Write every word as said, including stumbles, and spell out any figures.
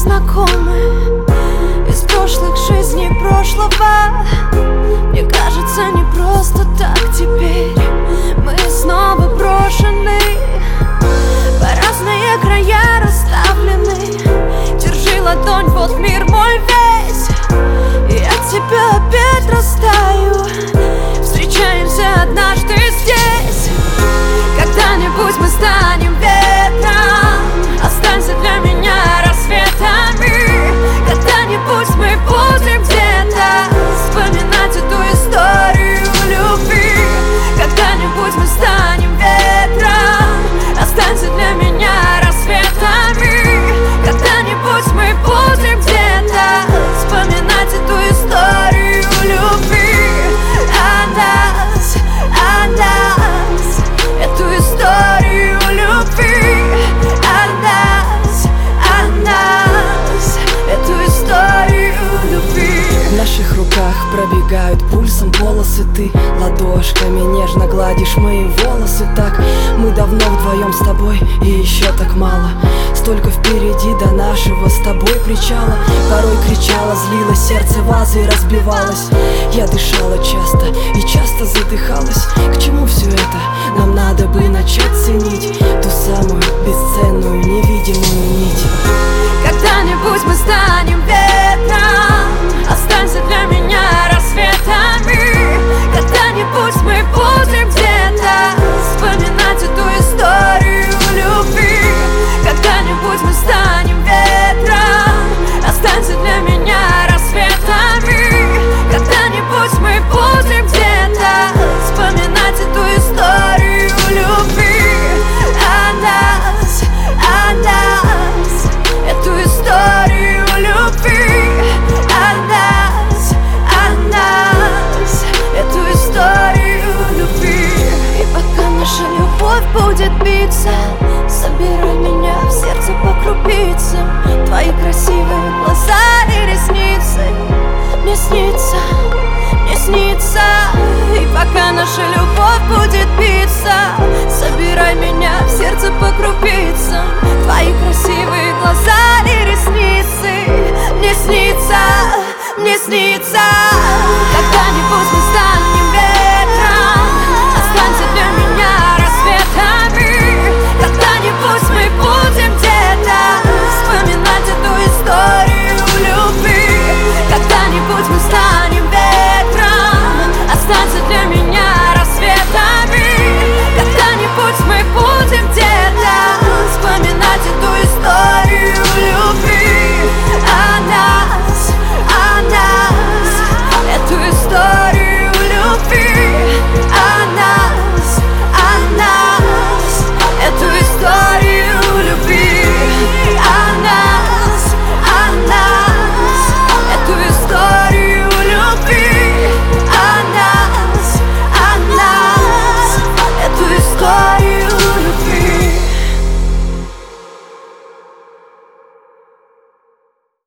знакомы из прошлых жизней прошлого. Мне кажется, не просто так теперь мы снова брошены, по разные края расставлены. Держи ладонь, вот мир мой весь, и от тебя опять растаю. Встречаемся однажды здесь. Когда-нибудь мы станем ветром, останься для меня рассветами. Когда-нибудь мы будем где-то вспоминать эту историю любви. Когда-нибудь мы станем ветром, останься для меня рассветами. Когда-нибудь мы будем где-то вспоминать эту историю любви. О нас, о нас, эту историю любви. О нас, о нас, эту историю любви. В наших руках пробегают пульсом полосы. Ты ладошками нежно гладишь мои волосы. Так мы давно вдвоем с тобой, и еще так мало. Столько впереди до нашего с тобой причала. Порой кричала, злилась, сердце вазой разбивалось. Я дышала часто и часто задыхалась. К чему все это? Нам надо бы начать ценить ту самую бесценную невидимую нить. Когда-нибудь мы станем ветром, останься для меня рассветом.